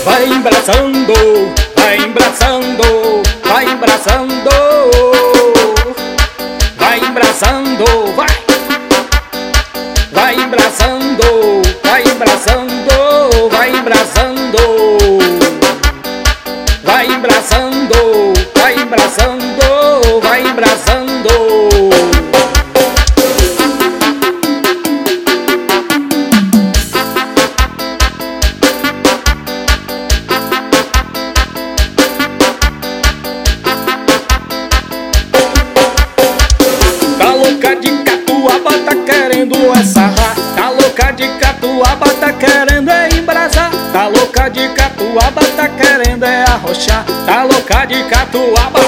Vai embraçando, vai embraçando, vai embraçando, vai embraçando, vai. Vai embraçando, vai embraçando, vai embraçando, vai embraçando, vai embraçando, vai embraçando. Tá louca de catuaba, tá querendo sarrar. Tá louca de catuaba, tá querendo embrasar. Tá louca de catuaba, tá querendo arrochar. Tá louca de catuaba,